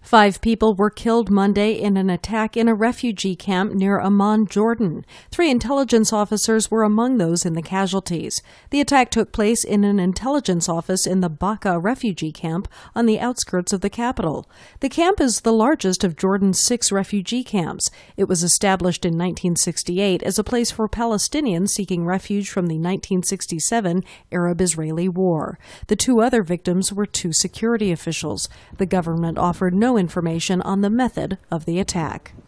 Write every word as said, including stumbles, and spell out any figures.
Five people were killed Monday in an attack in a refugee camp near Amman, Jordan. Three intelligence officers were among those in the casualties. The attack took place in an intelligence office in the Baka refugee camp on the outskirts of the capital. The camp is the largest of Jordan's six refugee camps. It was established in nineteen sixty-eight as a place for Palestinians seeking refuge from the nineteen sixty-seven Arab-Israeli War. The two other victims were two security officials. The government offered no information on the method of the attack.